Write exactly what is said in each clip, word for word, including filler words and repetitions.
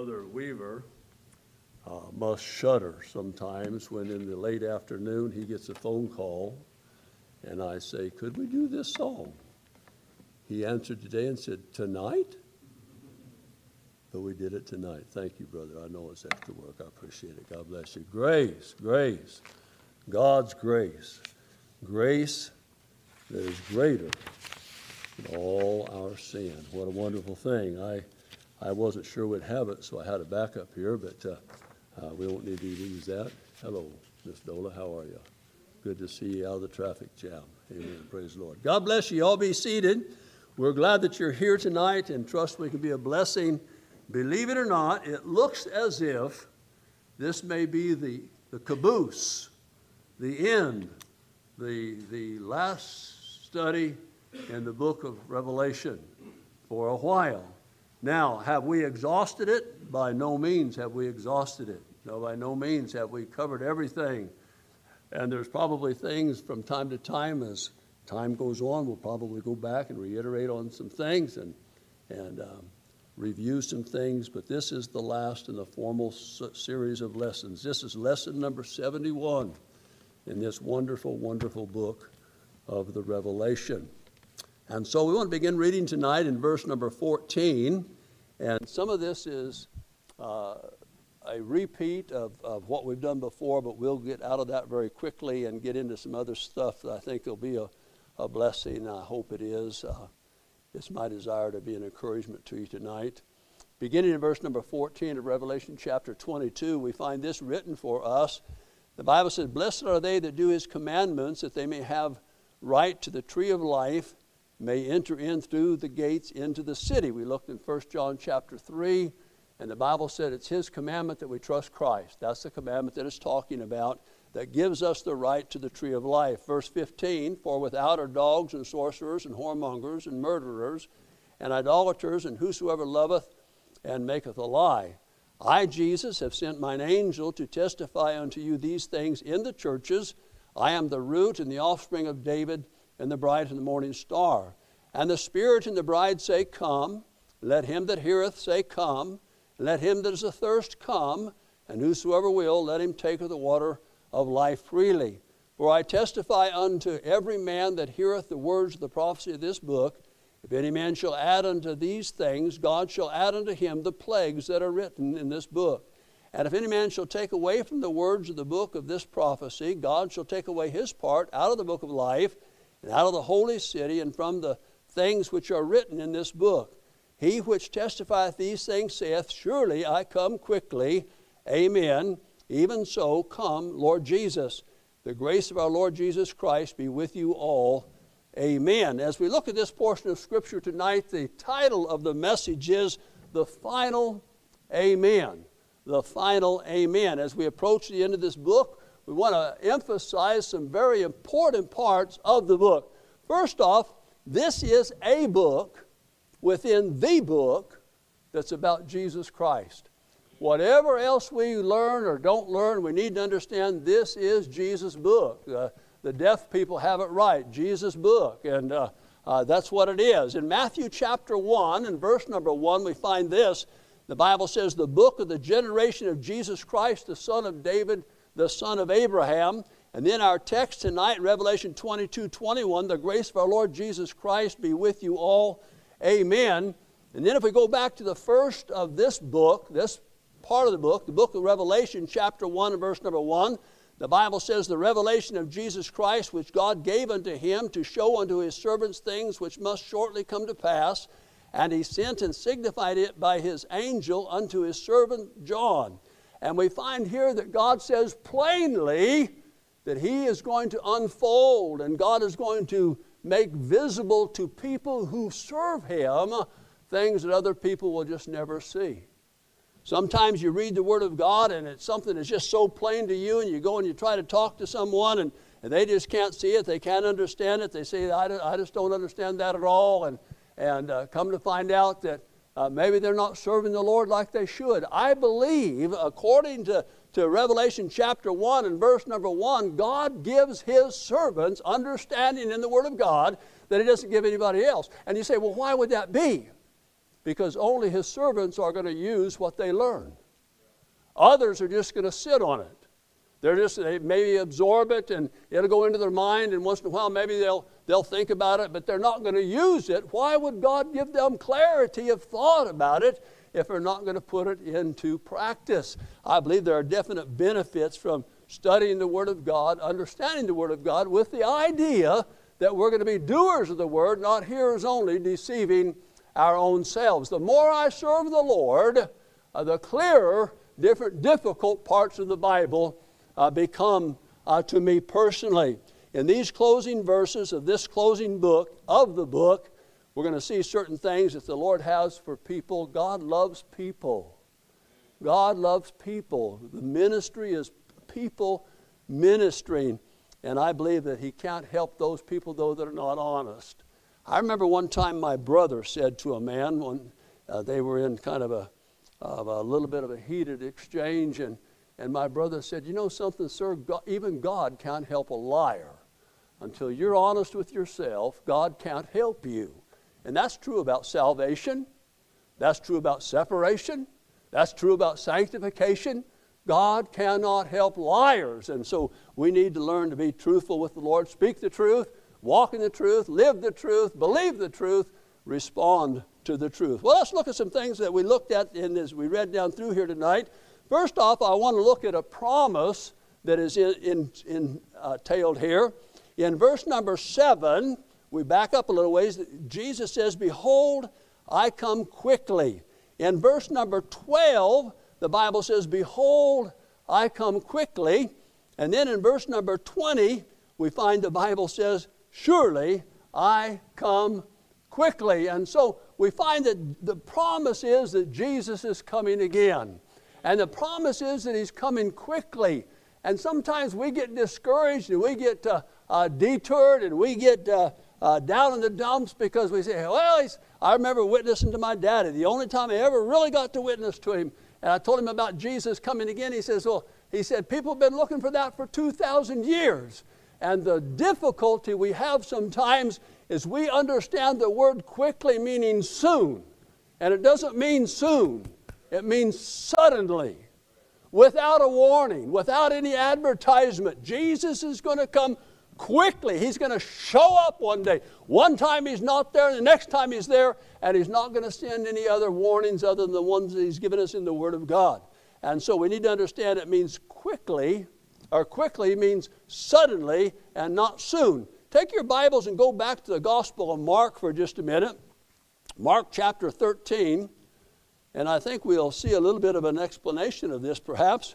Brother Weaver uh, must shudder sometimes when in the late afternoon he gets a phone call and I say, could we do this song? He answered today and said, tonight? But we did it tonight. Thank you, brother. I know it's extra work. I appreciate it. God bless you. Grace, grace, God's grace. Grace that is greater than all our sin. What a wonderful thing. I I wasn't sure we'd have it, so I had a backup here, but uh, uh, we don't need to use that. Hello, Miss Dola. How are you? Good to see you out of the traffic jam. Amen. Praise the Lord. God bless you. All be seated. We're glad that you're here tonight and trust we can be a blessing. Believe it or not, it looks as if this may be the, the caboose, the end, the, the last study in the book of Revelation for a while. Now, have we exhausted it? By no means have we exhausted it. No, by no means have we covered everything. And there's probably things from time to time, as time goes on, we'll probably go back and reiterate on some things and, and um, review some things. But this is the last in the formal series of lessons. This is lesson number seventy-one in this wonderful, wonderful book of the Revelation. And so we want to begin reading tonight in verse number fourteen. And some of this is uh, a repeat of, of what we've done before, but we'll get out of that very quickly and get into some other stuff that I think will be a, a blessing. I hope it is. Uh, it's my desire to be an encouragement to you tonight. Beginning in verse number fourteen of Revelation chapter twenty-two, we find this written for us. The Bible says, blessed are they that do his commandments, that they may have right to the tree of life, may enter in through the gates into the city. We looked in First John chapter three, and the Bible said it's his commandment that we trust Christ. That's the commandment that it's talking about, that gives us the right to the tree of life. Verse fifteen, for without are dogs and sorcerers and whoremongers and murderers and idolaters and whosoever loveth and maketh a lie. I, Jesus, have sent mine angel to testify unto you these things in the churches. I am the root and the offspring of David, and the bright and the morning star. And the Spirit and the bride say, come. Let him that heareth say, come. Let him that is athirst come. And whosoever will, let him take of the water of life freely. For I testify unto every man that heareth the words of the prophecy of this book, if any man shall add unto these things, God shall add unto him the plagues that are written in this book. And if any man shall take away from the words of the book of this prophecy, God shall take away his part out of the book of life, and out of the holy city, and from the things which are written in this book. He which testifieth these things saith, surely I come quickly. Amen. Even so, come, Lord Jesus. The grace of our Lord Jesus Christ be with you all. Amen. As we look at this portion of Scripture tonight, the title of the message is The Final Amen. The Final Amen. As we approach the end of this book, we want to emphasize some very important parts of the book. First off, this is a book within the book that's about Jesus Christ. Whatever else we learn or don't learn, we need to understand this is Jesus' book. Uh, the deaf people have it right, Jesus' book, and uh, uh, that's what it is. In Matthew chapter one, and verse number one, we find this. The Bible says, the book of the generation of Jesus Christ, the son of David, the son of Abraham. And then our text tonight, Revelation twenty-two twenty-one, the grace of our Lord Jesus Christ be with you all. Amen. And then if we go back to the first of this book, this part of the book, the book of Revelation, chapter one and verse number one, the Bible says, the revelation of Jesus Christ, which God gave unto him to show unto his servants things which must shortly come to pass. And he sent and signified it by his angel unto his servant John. And we find here that God says plainly that he is going to unfold and God is going to make visible to people who serve him things that other people will just never see. Sometimes you read the Word of God and it's something that's just so plain to you, and you go and you try to talk to someone and, and they just can't see it, they can't understand it. They say, I, I just don't understand that at all. And, and uh, come to find out that uh, maybe they're not serving the Lord like they should. I believe, according to, to Revelation chapter one and verse number one, God gives his servants understanding in the Word of God that he doesn't give anybody else. And you say, well, why would that be? because only his servants are going to use what they learn. Others are just going to sit on it. They're just, they maybe absorb it and it'll go into their mind, and once in a while maybe they'll, they'll think about it, but they're not going to use it. Why would God give them clarity of thought about it if they're not going to put it into practice? I believe there are definite benefits from studying the Word of God, understanding the Word of God, with the idea that we're going to be doers of the Word, not hearers only, deceiving our own selves. The more I serve the Lord, uh, the clearer different difficult parts of the Bible uh, become uh, to me personally. In these closing verses of this closing book, of the book, we're going to see certain things that the Lord has for people. God loves people. God loves people. The ministry is people ministering. And I believe that he can't help those people, though, that are not honest. I remember one time my brother said to a man, when uh, they were in kind of a, of a little bit of a heated exchange, and, and my brother said, you know something, sir, God, even God can't help a liar. Until you're honest with yourself, God can't help you. And that's true about salvation. That's true about separation. That's true about sanctification. God cannot help liars. And so we need to learn to be truthful with the Lord, speak the truth, walk in the truth, live the truth, believe the truth, respond to the truth. Well, let's look at some things that we looked at in as we read down through here tonight. First off, I want to look at a promise that is in, in, in, uh, entailed here. In verse number seven, we back up a little ways. Jesus says, behold, I come quickly. In verse number twelve, the Bible says, behold, I come quickly. And then in verse number twenty, we find the Bible says, surely I come quickly. And so we find that the promise is that Jesus is coming again. And the promise is that he's coming quickly. And sometimes we get discouraged and we get uh, uh, detoured and we get uh, uh, down in the dumps because we say, well, he's, I remember witnessing to my daddy. The only time I ever really got to witness to him, and I told him about Jesus coming again. He says, well, he said, people have been looking for that for two thousand years. And the difficulty we have sometimes is we understand the word quickly meaning soon. And it doesn't mean soon. It means suddenly, without a warning, without any advertisement. Jesus is going to come quickly. He's going to show up one day. One time he's not there, and the next time he's there, and he's not going to send any other warnings other than the ones that he's given us in the Word of God. And so we need to understand it means quickly, or quickly means suddenly and not soon. Take your Bibles and go back to the Gospel of Mark for just a minute. Mark chapter thirteen. And I think we'll see a little bit of an explanation of this perhaps.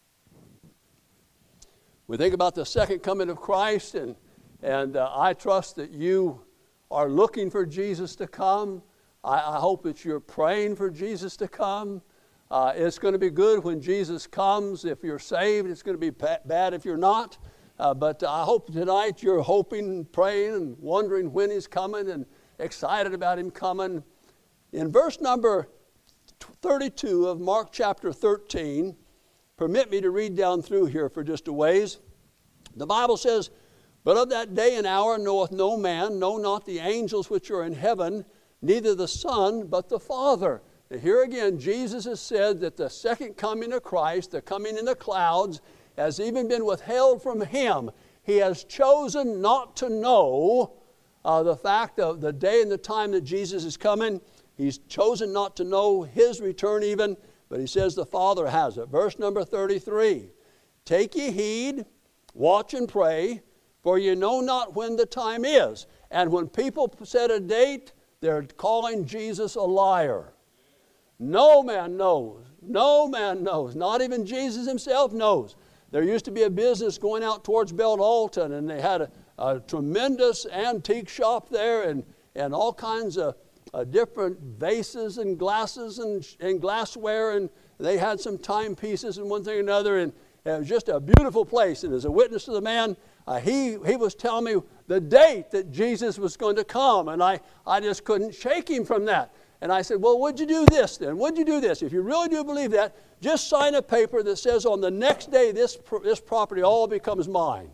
We think about the second coming of Christ, and, and uh, I trust that you are looking for Jesus to come. I, I hope that you're praying for Jesus to come. Uh, it's going to be good when Jesus comes. If you're saved, it's going to be bad if you're not. Uh, but I hope tonight you're hoping and praying and wondering when he's coming and excited about him coming. In verse number thirty-two of Mark chapter thirteen, permit me to read down through here for just a ways. The Bible says, but of that day and hour knoweth no man, no not the angels which are in heaven, neither the Son, but the Father. Now here again, Jesus has said that the second coming of Christ, the coming in the clouds, has even been withheld from him. He has chosen not to know uh, the fact of the day and the time that Jesus is coming. He's chosen not to know his return even, but he says the Father has it. Verse number thirty-three, take ye heed, watch and pray, for you know not when the time is. And when people set a date, they're calling Jesus a liar. No man knows. No man knows. Not even Jesus himself knows. There used to be a business going out towards Belt Alton, and they had a, a tremendous antique shop there, and, and all kinds of Uh, different vases and glasses and, and glassware, and they had some timepieces and one thing or another, and it was just a beautiful place. And as a witness to the man, uh, he, he was telling me the date that Jesus was going to come, and I, I just couldn't shake him from that. And I said, well, would you do this then? Would you do this? If you really do believe that, just sign a paper that says on the next day this, this property all becomes mine.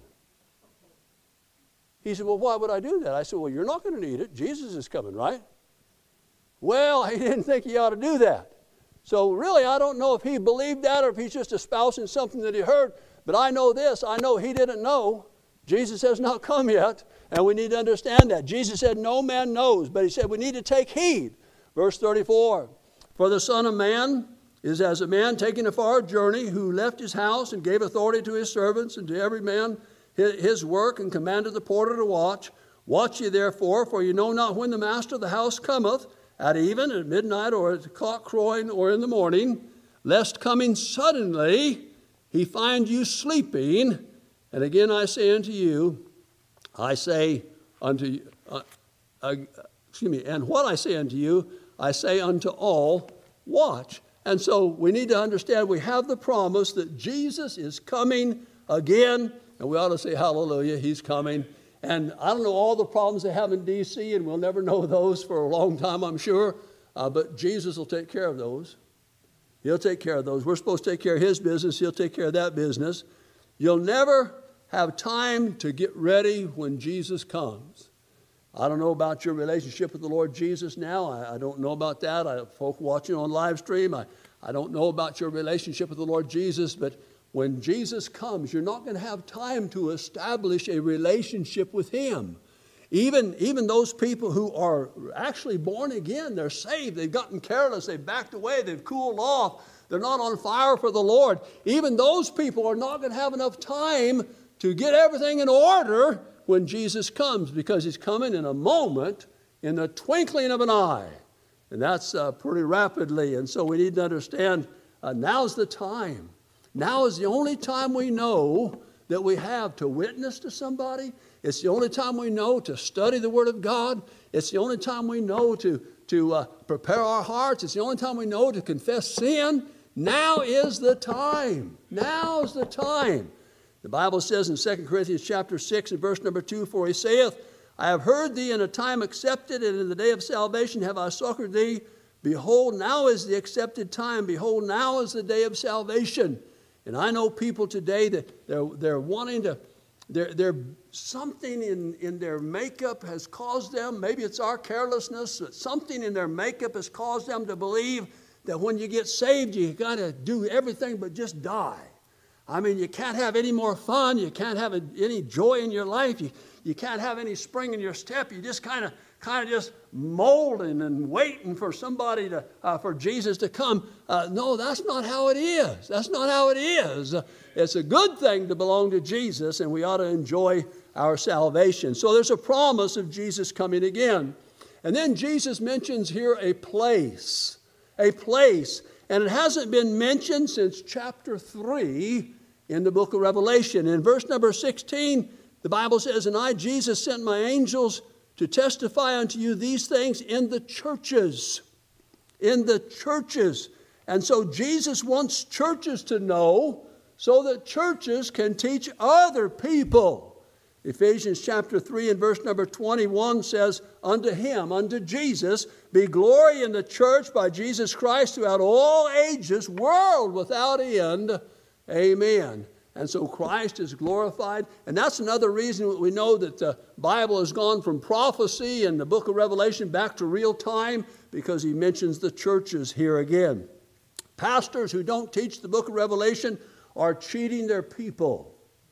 He said, well, why would I do that? I said, well, you're not going to need it. Jesus is coming, right? Well, he didn't think he ought to do that. So really, I don't know if he believed that or if he's just espousing something that he heard. But I know this. I know he didn't know. Jesus has not come yet. And we need to understand that. Jesus said, no man knows. But he said we need to take heed. Verse thirty-four. For the Son of Man is as a man taking a far journey, who left his house and gave authority to his servants and to every man his work, and commanded the porter to watch. Watch ye therefore, for you know not when the master of the house cometh, at even, at midnight, or at the cock crowing, or in the morning, lest coming suddenly he find you sleeping. And again I say unto you, I say unto you, uh, uh, excuse me, and what I say unto you, I say unto all, watch. And so we need to understand we have the promise that Jesus is coming again, and we ought to say hallelujah, he's coming. And I don't know all the problems they have in D C, and we'll never know those for a long time, I'm sure, uh, but Jesus will take care of those. He'll take care of those. We're supposed to take care of his business. He'll take care of that business. You'll never have time to get ready when Jesus comes. I don't know about your relationship with the Lord Jesus now. I, I don't know about that. I have folk watching on live stream. I, I don't know about your relationship with the Lord Jesus, but when Jesus comes, you're not going to have time to establish a relationship with him. Even, even those people who are actually born again, they're saved, they've gotten careless, they've backed away, they've cooled off, they're not on fire for the Lord. Even those people are not going to have enough time to get everything in order when Jesus comes, because he's coming in a moment, in the twinkling of an eye. And that's uh, pretty rapidly. And so we need to understand uh, now's the time. Now is the only time we know that we have to witness to somebody. It's the only time we know to study the Word of God. It's the only time we know to, to uh, prepare our hearts. It's the only time we know to confess sin. Now is the time. Now is the time. The Bible says in Second Corinthians chapter six and verse number two, for he saith, I have heard thee in a time accepted, and in the day of salvation have I succored thee. Behold, now is the accepted time. Behold, now is the day of salvation. And I know people today that they're, they're wanting to, they're, they're, something in, in their makeup has caused them, maybe it's our carelessness, but something in their makeup has caused them to believe that when you get saved, you got to do everything but just die. I mean, you can't have any more fun. You can't have any joy in your life. You, you can't have any spring in your step. You just kind of kind of just molding and waiting for somebody to, uh, for Jesus to come. Uh, no, that's not how it is. That's not how it is. Uh, it's a good thing to belong to Jesus, and we ought to enjoy our salvation. So there's a promise of Jesus coming again. And then Jesus mentions here a place, a place. And it hasn't been mentioned since chapter three in the book of Revelation. In verse number sixteen, the Bible says, and I, Jesus, sent my angels to testify unto you these things in the churches. In the churches. And so Jesus wants churches to know so that churches can teach other people. Ephesians chapter three and verse number twenty-one says, unto him, unto Jesus, be glory in the church by Jesus Christ throughout all ages, world without end. Amen. And so Christ is glorified. And that's another reason that we know that the Bible has gone from prophecy in the book of Revelation back to real time, because he mentions the churches here again. Pastors who don't teach the book of Revelation are cheating their people.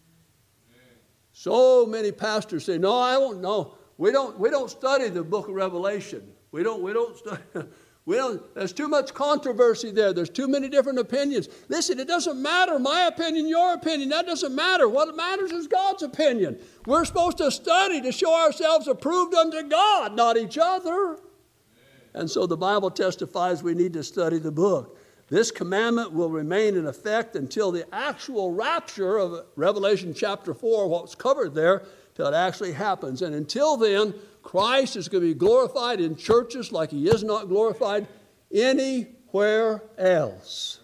So many pastors say, no, I won't know. We don't, we don't study the book of Revelation. We don't, we don't study. We don't, there's too much controversy there. There's too many different opinions. Listen, it doesn't matter my opinion, your opinion. That doesn't matter. What matters is God's opinion. We're supposed to study to show ourselves approved unto God, not each other. Amen. And so the Bible testifies we need to study the book. This commandment will remain in effect until the actual rapture of Revelation chapter four, what's covered there, till it actually happens. And until then, Christ is going to be glorified in churches like he is not glorified anywhere else.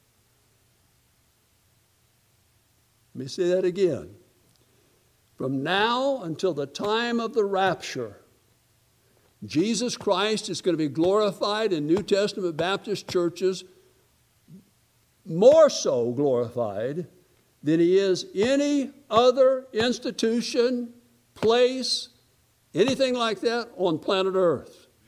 Let me say that again. From now until the time of the rapture, Jesus Christ is going to be glorified in New Testament Baptist churches, more so glorified than he is any other institution, place, anything like that on planet Earth.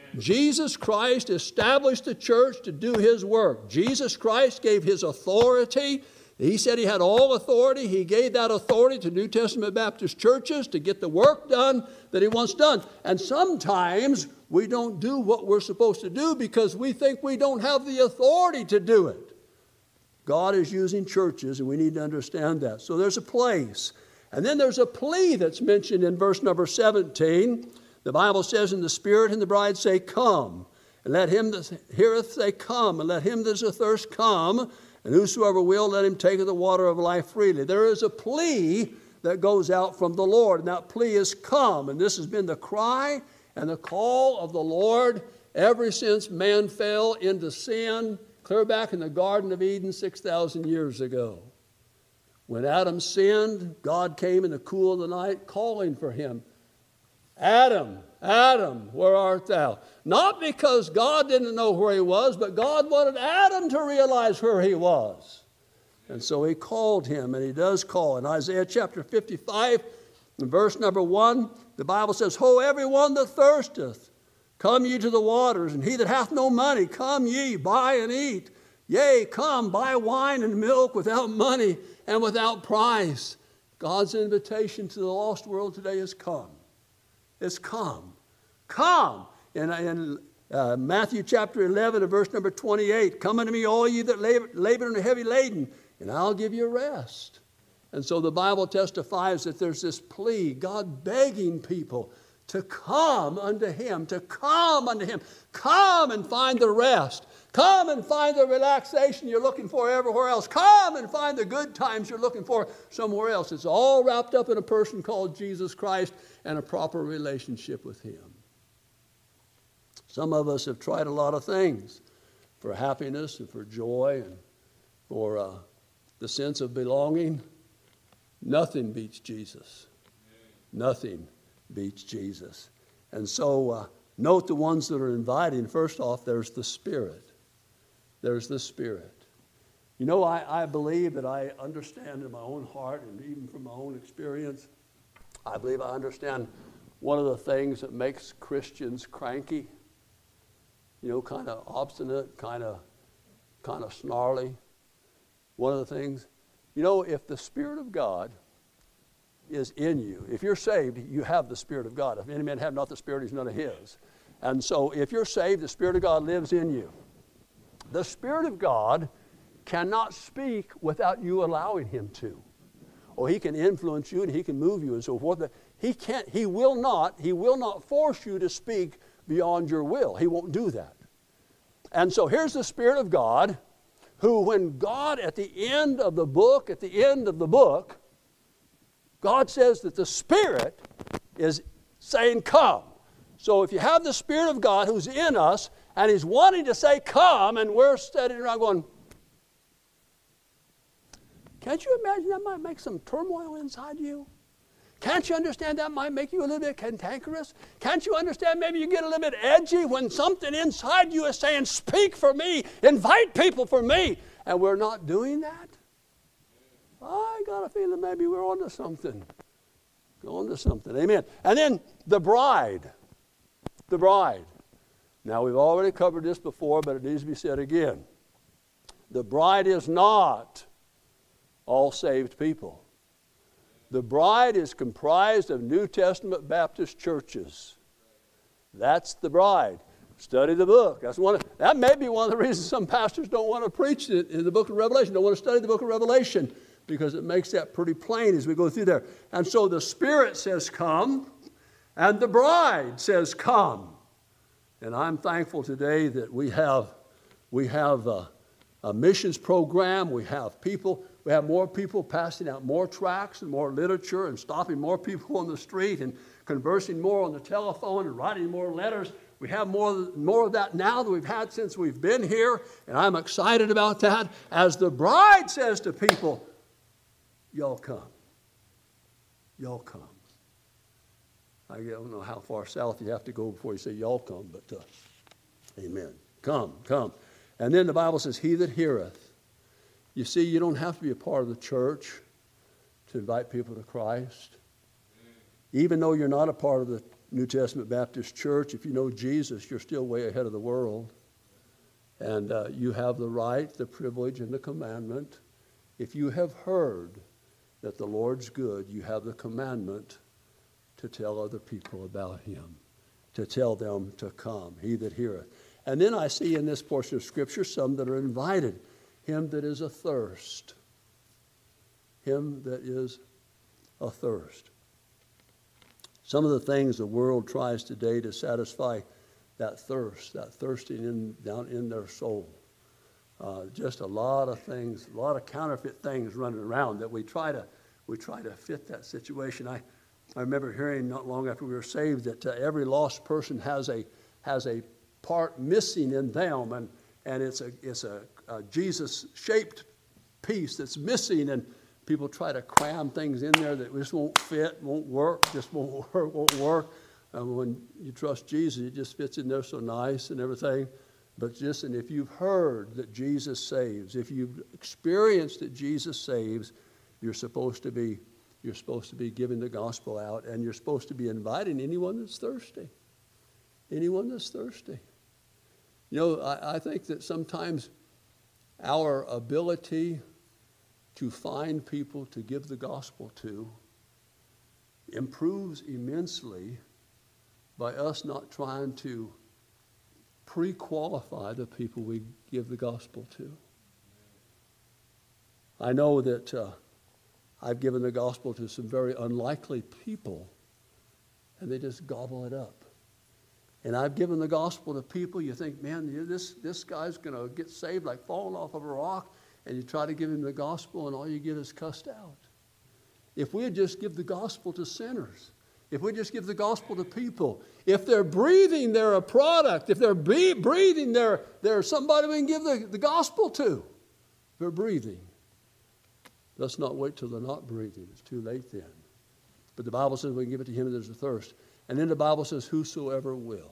Jesus Christ established the church to do his work. Jesus Christ gave his authority. He said he had all authority. He gave that authority to New Testament Baptist churches to get the work done that he wants done. And sometimes we don't do what we're supposed to do because we think we don't have the authority to do it. God is using churches, and we need to understand that. So there's a place. And then there's a plea that's mentioned in verse number seventeen. The Bible says, "And the Spirit and the bride say, Come. And let him that heareth say, Come. And let him that is athirst come. And whosoever will, let him take of the water of life freely." There is a plea that goes out from the Lord, and that plea is come. And this has been the cry and the call of the Lord ever since man fell into sin, clear back in the Garden of Eden six thousand years ago. When Adam sinned, God came in the cool of the night calling for him. "Adam, Adam, where art thou?" Not because God didn't know where he was, but God wanted Adam to realize where he was. And so he called him, and he does call. In Isaiah chapter fifty-five, in verse number one, the Bible says, "Ho, everyone that thirsteth, come ye to the waters, and he that hath no money, come ye, buy and eat. Yea, come, buy wine and milk without money and without price." God's invitation to the lost world today is come. It's come. Come. In, in uh, Matthew chapter eleven and verse number twenty-eight, "Come unto me, all ye that labor, labor and are heavy laden, and I'll give you rest." And so the Bible testifies that there's this plea, God begging people to come unto him, to come unto him. Come and find the rest. Come and find the relaxation you're looking for everywhere else. Come and find the good times you're looking for somewhere else. It's all wrapped up in a person called Jesus Christ and a proper relationship with him. Some of us have tried a lot of things for happiness and for joy and for uh, the sense of belonging. Nothing beats Jesus. Nothing beats Jesus. And so uh, note the ones that are inviting. First off, there's the Spirit. There's the Spirit. You know, I, I believe that I understand in my own heart and even from my own experience, I believe I understand one of the things that makes Christians cranky, you know, kind of obstinate, kind of kind of snarly. One of the things, you know, if the Spirit of God is in you, if you're saved, you have the Spirit of God. If any man have not the Spirit, he's none of his. And so if you're saved, the Spirit of God lives in you. The Spirit of God cannot speak without you allowing him to. Or he can influence you and he can move you and so forth. But he can't, he will not, he will not force you to speak beyond your will. He won't do that. And so here's the Spirit of God, who when God at the end of the book, at the end of the book, God says that the Spirit is saying, come. So if you have the Spirit of God who's in us, and he's wanting to say, come, and we're standing around going, can't you imagine that might make some turmoil inside you? Can't you understand that might make you a little bit cantankerous? Can't you understand maybe you get a little bit edgy when something inside you is saying, speak for me, invite people for me, and we're not doing that? I got a feeling maybe we're on to something. Go on to something. Amen. And then the bride. The bride. Now, we've already covered this before, but it needs to be said again. The bride is not all saved people. The bride is comprised of New Testament Baptist churches. That's the bride. Study the book. That's one of, that may be one of the reasons some pastors don't want to preach it in the book of Revelation, don't want to study the book of Revelation, because it makes that pretty plain as we go through there. And so the Spirit says, come, and the bride says, come. And I'm thankful today that we have, we have a, a missions program. We have people, we have more people passing out more tracts and more literature and stopping more people on the street and conversing more on the telephone and writing more letters. We have more, more of that now than we've had since we've been here, and I'm excited about that. As the bride says to people, y'all come. Y'all come. I don't know how far south you have to go before you say y'all come, but uh, amen. Come, come. And then the Bible says, he that heareth. You see, you don't have to be a part of the church to invite people to Christ. Even though you're not a part of the New Testament Baptist Church, if you know Jesus, you're still way ahead of the world. And uh, you have the right, the privilege, and the commandment. If you have heard that the Lord's good, you have the commandment to tell other people about him, to tell them to come, he that heareth. And then I see in this portion of Scripture some that are invited. Him that is athirst. Him that is athirst. Some of the things the world tries today to satisfy that thirst, that thirsting in, down in their soul. Uh, just a lot of things, a lot of counterfeit things running around that we try to we try to fit that situation. I, I remember hearing not long after we were saved that uh, every lost person has a has a part missing in them, and and it's a it's a, a Jesus-shaped piece that's missing, and people try to cram things in there that just won't fit, won't work, just won't work, won't work. And when you trust Jesus, it just fits in there so nice and everything. But just, and if you've heard that Jesus saves, if you've experienced that Jesus saves, you're supposed to be, you're supposed to be giving the gospel out, and you're supposed to be inviting anyone that's thirsty. Anyone that's thirsty. You know, I, I think that sometimes our ability to find people to give the gospel to improves immensely by us not trying to pre-qualify the people we give the gospel to. I know that uh, I've given the gospel to some very unlikely people, and they just gobble it up. And I've given the gospel to people, you think, man, this, this guy's going to get saved like falling off of a rock, and you try to give him the gospel, and all you get is cussed out. If we would just give the gospel to sinners, if we just give the gospel to people, if they're breathing, they're a product. If they're be, breathing, they're, they're somebody we can give the, the gospel to. They're breathing. Let's not wait till they're not breathing. It's too late then. But the Bible says we can give it to him that there's a thirst. And then the Bible says, whosoever will.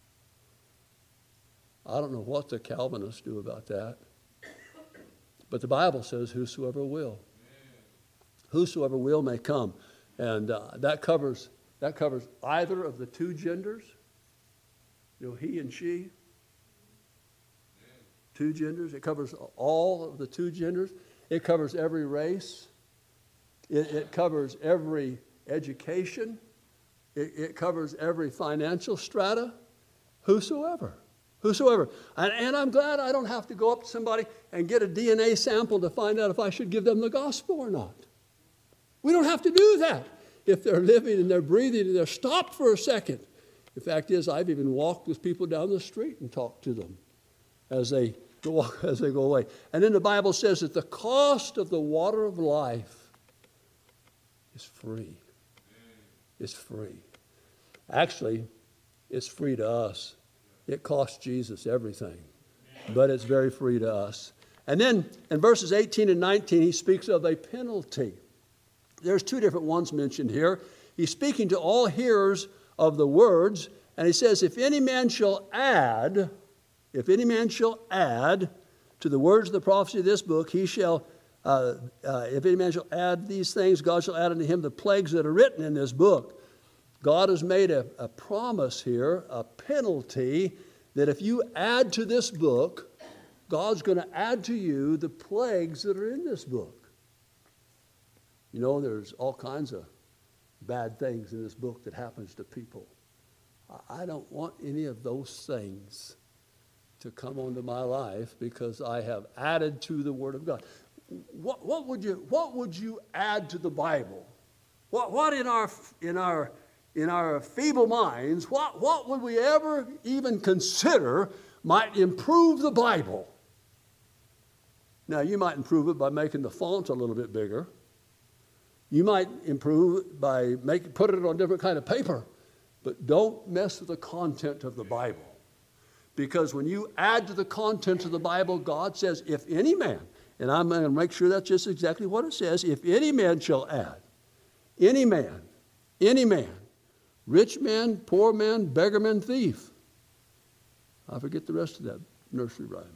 I don't know what the Calvinists do about that. But the Bible says, whosoever will. Whosoever will may come. And uh, that covers that covers either of the two genders. You know, he and she. Two genders. It covers all of the two genders. It covers every race. It, it covers every education. It, it covers every financial strata. Whosoever. Whosoever. And, and I'm glad I don't have to go up to somebody and get a D N A sample to find out if I should give them the gospel or not. We don't have to do that. If they're living and they're breathing and they're stopped for a second. The fact is, I've even walked with people down the street and talked to them as they go, as they go away. And then the Bible says that the cost of the water of life is free. It's free. Actually, it's free to us. It cost Jesus everything, but it's very free to us. And then in verses eighteen and nineteen, he speaks of a penalty. There's two different ones mentioned here. He's speaking to all hearers of the words, and he says, if any man shall add, if any man shall add to the words of the prophecy of this book, he shall, uh, uh, if any man shall add these things, God shall add unto him the plagues that are written in this book. God has made a, a promise here, a penalty, that if you add to this book, God's going to add to you the plagues that are in this book. You know, there's all kinds of bad things in this book that happens to people. I don't want any of those things to come onto my life because I have added to the Word of God. What, what would you what would you add to the Bible? What what in our in our in our feeble minds, what, what would we ever even consider might improve the Bible? Now, you might improve it by making the font a little bit bigger. You might improve it by make, putting it on different kind of paper. But don't mess with the content of the Bible. Because when you add to the content of the Bible, God says, if any man, and I'm going to make sure that's just exactly what it says, if any man shall add, any man, any man, rich man, poor man, beggar man, thief. I forget the rest of that nursery rhyme.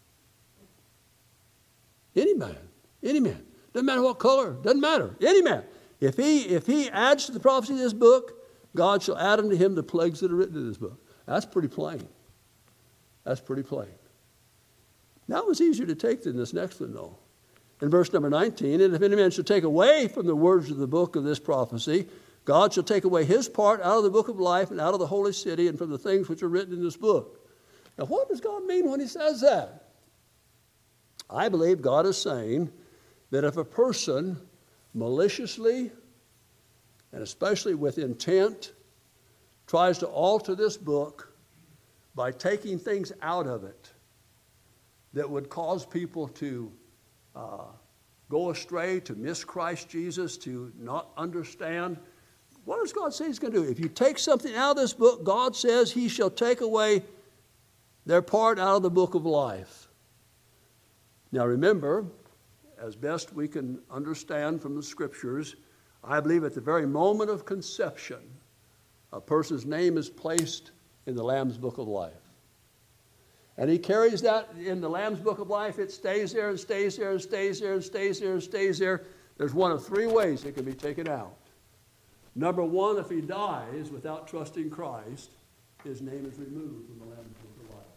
Any man, any man. Doesn't matter what color, doesn't matter. Any man. If he, if he adds to the prophecy of this book, God shall add unto him the plagues that are written in this book. That's pretty plain. That's pretty plain. That was easier to take than this next one, though. In verse number nineteen, and if any man shall take away from the words of the book of this prophecy, God shall take away his part out of the book of life and out of the holy city and from the things which are written in this book. Now, what does God mean when he says that? I believe God is saying that if a person maliciously, and especially with intent, tries to alter this book by taking things out of it that would cause people to uh, go astray, to miss Christ Jesus, to not understand, what does God say he's going to do? If you take something out of this book, God says he shall take away their part out of the book of life. Now remember, as best we can understand from the scriptures, I believe at the very moment of conception, a person's name is placed in the Lamb's Book of Life. And he carries that in the Lamb's Book of Life. It stays there and stays there and stays there and stays there and stays there. There's one of three ways it can be taken out. Number one, if he dies without trusting Christ, his name is removed from the Lamb's Book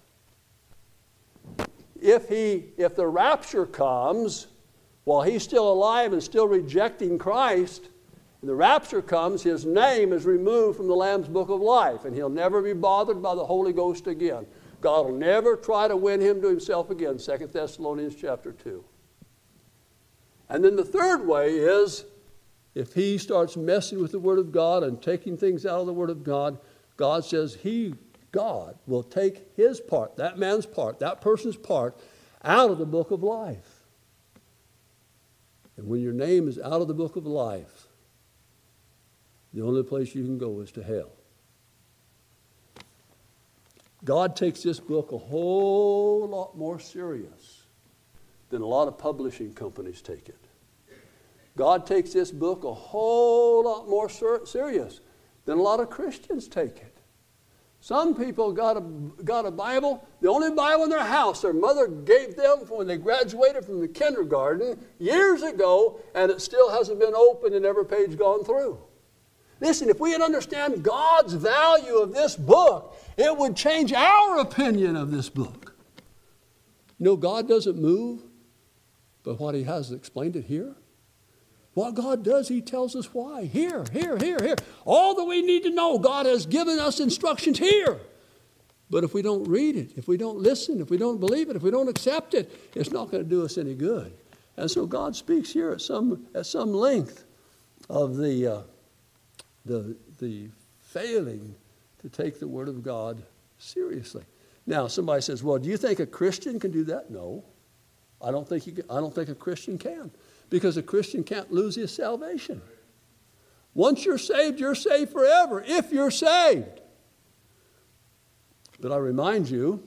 of Life. If he, if the rapture comes while he's still alive and still rejecting Christ, and the rapture comes, his name is removed from the Lamb's Book of Life, and he'll never be bothered by the Holy Ghost again. God will never try to win him to himself again, Second Thessalonians chapter two. And then the third way is, if he starts messing with the Word of God and taking things out of the Word of God, God says he, God, will take his part, that man's part, that person's part, out of the book of life. And when your name is out of the book of life, the only place you can go is to hell. God takes this book a whole lot more serious than a lot of publishing companies take it. God takes this book a whole lot more ser- serious than a lot of Christians take it. Some people got a, got a Bible, the only Bible in their house their mother gave them when they graduated from the kindergarten years ago, and it still hasn't been opened and every page gone through. Listen, if we had understand God's value of this book, it would change our opinion of this book. You know, God doesn't move, but what he has explained it here. What God does, he tells us why. Here, here, here, here. All that we need to know, God has given us instructions here. But if we don't read it, if we don't listen, if we don't believe it, if we don't accept it, it's not going to do us any good. And so God speaks here at some, at some length of the, uh, the, the failing to take the Word of God seriously. Now, somebody says, well, do you think a Christian can do that? No. I don't think, you can, I don't think a Christian can. Because a Christian can't lose his salvation. Once you're saved, you're saved forever, if you're saved. But I remind you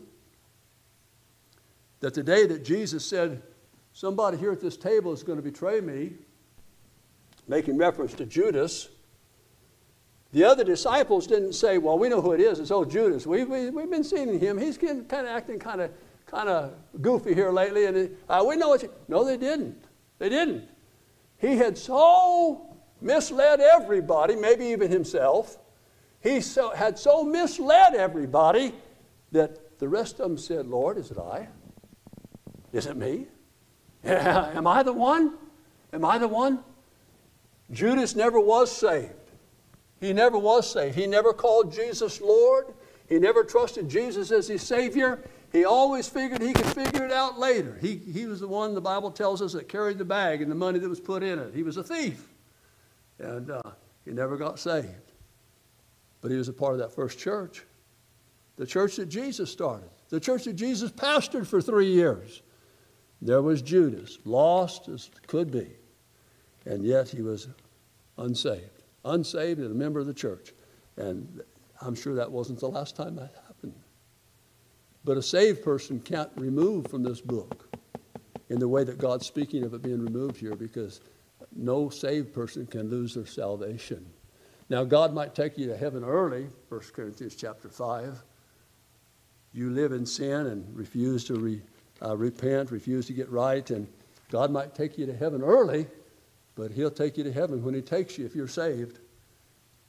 that the day that Jesus said, somebody here at this table is going to betray me, making reference to Judas, the other disciples didn't say, well, we know who it is. It's old Judas. We've, we, we've been seeing him. He's kind of acting kind of kind of goofy here lately. And uh, we know what you... No, they didn't. They didn't. He had so misled everybody, maybe even himself. He so, had so misled everybody that the rest of them said, Lord, is it I? Is it me? Am I the one? Am I the one? Judas never was saved. He never was saved. He never called Jesus Lord. He never trusted Jesus as his Savior. He always figured he could figure it out later. He, he was the one, the Bible tells us, that carried the bag and the money that was put in it. He was a thief. And uh, he never got saved. But he was a part of that first church. The church that Jesus started. The church that Jesus pastored for three years. There was Judas, lost as could be. And yet he was unsaved. Unsaved and a member of the church. And I'm sure that wasn't the last time that happened. But a saved person can't remove from this book in the way that God's speaking of it being removed here, because no saved person can lose their salvation. Now, God might take you to heaven early, First Corinthians chapter five. You live in sin and refuse to re, uh, repent, refuse to get right, and God might take you to heaven early, but he'll take you to heaven when he takes you if you're saved.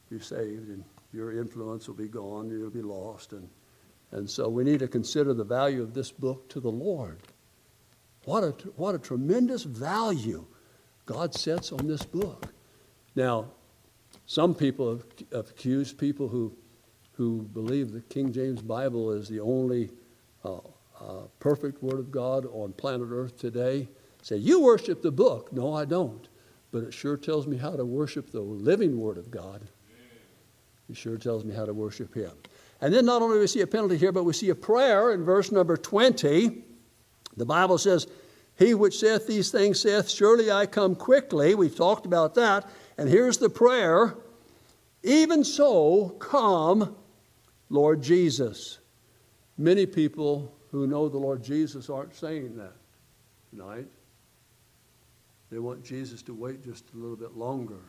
be saved, and your influence will be gone, you'll be lost. And, and so we need to consider the value of this book to the Lord. What a, what a tremendous value God sets on this book. Now, some people have, have accused people who, who believe the King James Bible is the only uh, uh, perfect Word of God on planet Earth today. Say, you worship the book. No, I don't. But it sure tells me how to worship the living Word of God. It sure tells me how to worship Him. And then not only do we see a penalty here, but we see a prayer in verse number twenty. The Bible says, he which saith these things saith, surely I come quickly. We've talked about that. And here's the prayer. Even so, come, Lord Jesus. Many people who know the Lord Jesus aren't saying that tonight. They want Jesus to wait just a little bit longer.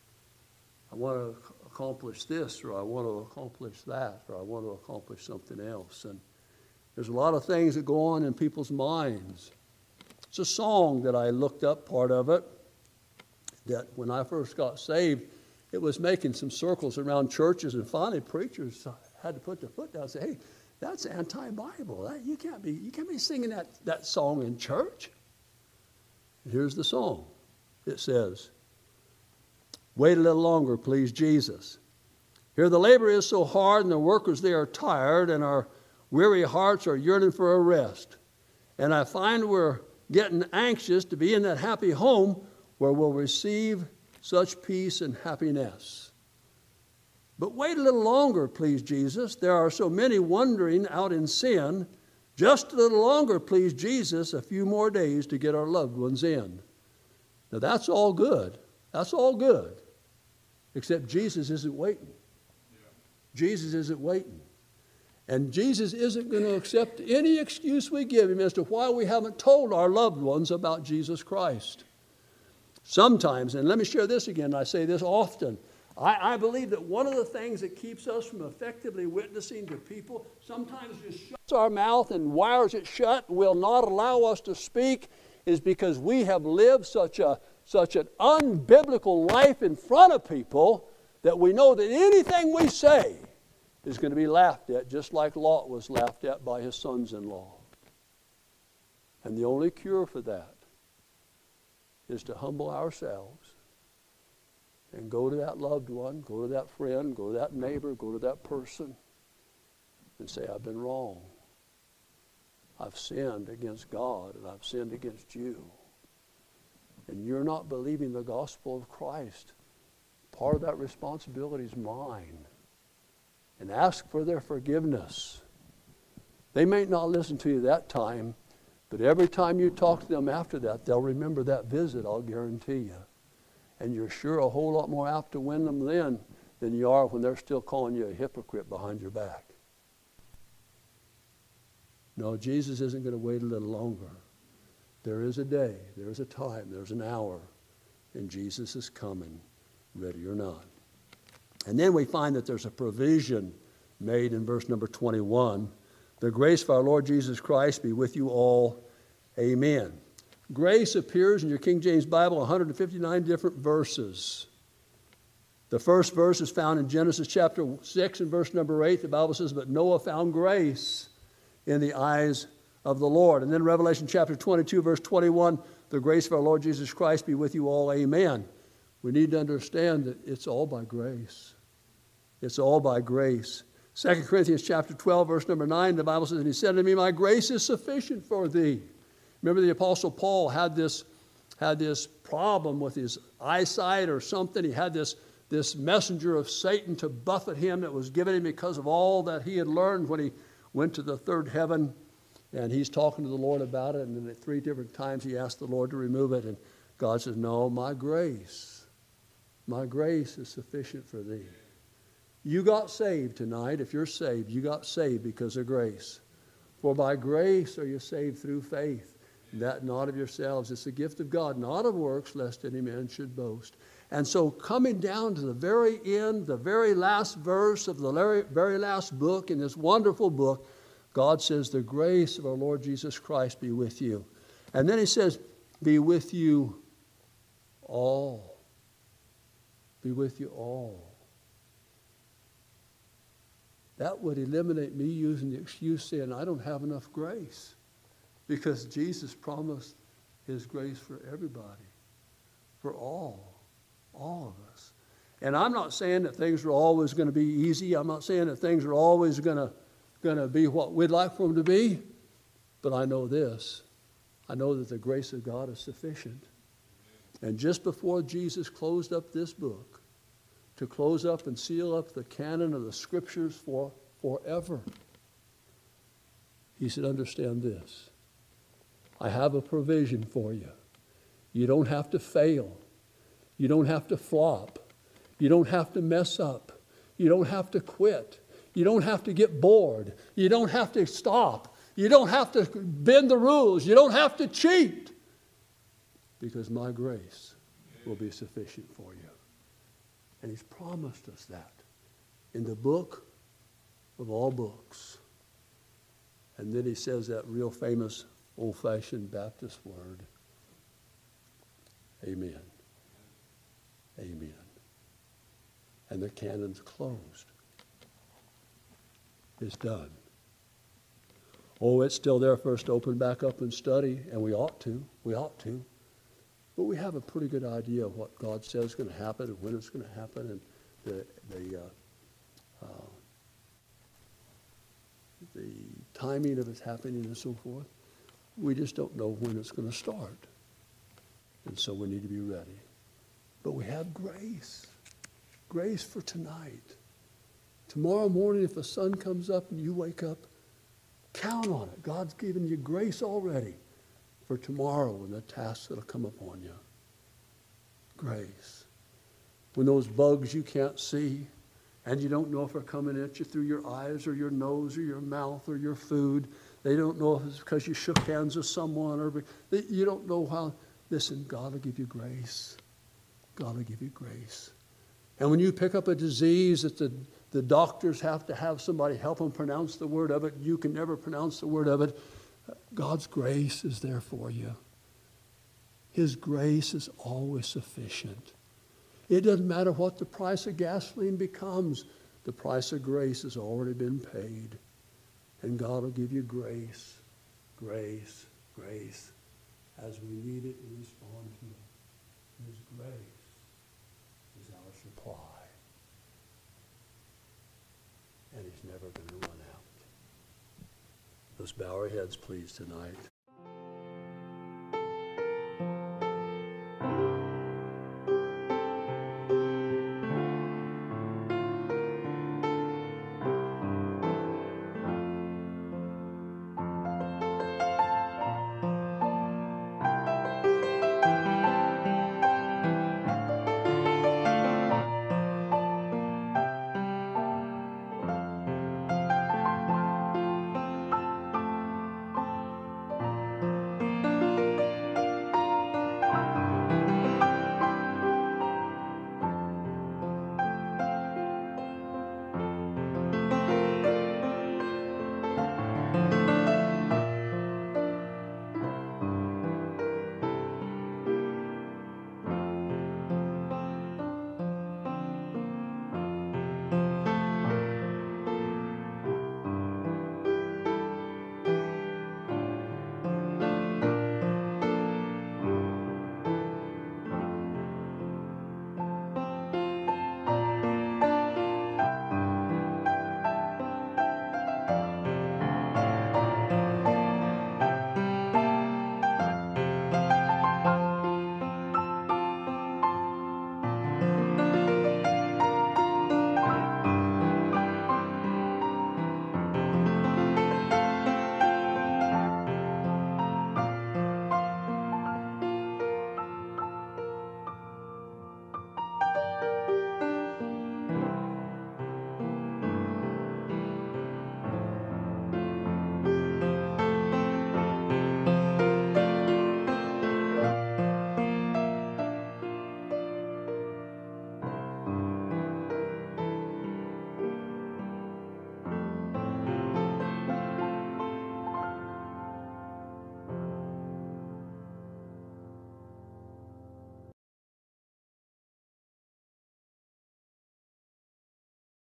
I want to accomplish this, or I want to accomplish that, or I want to accomplish something else. And there's a lot of things that go on in people's minds. It's a song that I looked up, part of it, that when I first got saved, it was making some circles around churches, and finally preachers had to put their foot down and say, hey, that's anti-Bible. That, you can't be, you can't be singing that, that song in church. And here's the song. It says, wait a little longer, please, Jesus. Here the labor is so hard, and the workers, they are tired, and our weary hearts are yearning for a rest. And I find we're getting anxious to be in that happy home where we'll receive such peace and happiness. But wait a little longer, please, Jesus. There are so many wandering out in sin. Just a little longer, please, Jesus, a few more days to get our loved ones in. Now, that's all good. That's all good. Except Jesus isn't waiting. Yeah. Jesus isn't waiting. And Jesus isn't going to accept any excuse we give him as to why we haven't told our loved ones about Jesus Christ. Sometimes, and let me share this again, I say this often, I, I believe that one of the things that keeps us from effectively witnessing to people, sometimes just shuts our mouth and wires it shut, will not allow us to speak, is because we have lived such a such an unbiblical life in front of people that we know that anything we say is going to be laughed at, just like Lot was laughed at by his sons-in-law. And the only cure for that is to humble ourselves and go to that loved one, go to that friend, go to that neighbor, go to that person and say, I've been wrong. I've sinned against God and I've sinned against you. And you're not believing the gospel of Christ. Part of that responsibility is mine. And ask for their forgiveness. They may not listen to you that time, but every time you talk to them after that, they'll remember that visit, I'll guarantee you. And you're sure a whole lot more apt to win them then than you are when they're still calling you a hypocrite behind your back. No, Jesus isn't going to wait a little longer. There is a day, there's a time, there's an hour, and Jesus is coming, ready or not. And then we find that there's a provision made in verse number twenty-one. The grace of our Lord Jesus Christ be with you all. Amen. Grace appears in your King James Bible one hundred fifty-nine different verses. The first verse is found in Genesis chapter six and verse number eight. The Bible says, but Noah found grace in the eyes of the Lord. And then Revelation chapter twenty-two, verse twenty-one, the grace of our Lord Jesus Christ be with you all. Amen. We need to understand that it's all by grace. It's all by grace. Second Corinthians chapter twelve, verse number nine, the Bible says, and he said to me, my grace is sufficient for thee. Remember the Apostle Paul had this, had this problem with his eyesight or something. He had this, this messenger of Satan to buffet him that was given him because of all that he had learned when he went to the third heaven. And he's talking to the Lord about it. And then at three different times he asked the Lord to remove it. And God says, no, my grace, my grace is sufficient for thee. You got saved tonight. If you're saved, you got saved because of grace. For by grace are you saved through faith. That not of yourselves. It's a gift of God, not of works, lest any man should boast. And so coming down to the very end, the very last verse of the very, very last book in this wonderful book, God says, the grace of our Lord Jesus Christ be with you. And then he says, be with you all. Be with you all. that would eliminate me using the excuse saying I don't have enough grace, because Jesus promised his grace for everybody, for all, all of us. And I'm not saying that things are always going to be easy. I'm not saying that things are always going to, going to be what we'd like for them to be. But I know this. I know that the grace of God is sufficient. And just before Jesus closed up this book, to close up and seal up the canon of the Scriptures for forever, he said, understand this. I have a provision for you. You don't have to fail. You don't have to flop. You don't have to mess up. You don't have to quit. You don't have to get bored. You don't have to stop. You don't have to bend the rules. You don't have to cheat. Because my grace will be sufficient for you. And he's promised us that in the book of all books. And then he says that real famous old-fashioned Baptist word. Amen. Amen. And the canon's closed. It's done. Oh, it's still there for us to open back up and study, and we ought to. We ought to. But we have a pretty good idea of what God says is going to happen and when it's going to happen, and the the uh, uh, the timing of its happening and so forth. We just don't know when it's going to start. And so we need to be ready. But we have grace. Grace for tonight. Tomorrow morning, if the sun comes up and you wake up, count on it. God's given you grace already for tomorrow and the tasks that will come upon you. Grace. When those bugs you can't see and you don't know if they're coming at you through your eyes or your nose or your mouth or your food, they don't know if it's because you shook hands with someone or you don't know how. Listen, God will give you grace. God will give you grace. And when you pick up a disease that the, the doctors have to have somebody help them pronounce the word of it, you can never pronounce the word of it, God's grace is there for you. His grace is always sufficient. It doesn't matter what the price of gasoline becomes. The price of grace has already been paid. And God will give you grace, grace, grace, as we need it and respond to it. His grace is our supply. And he's never going to run out. Let's bow our heads, please, tonight.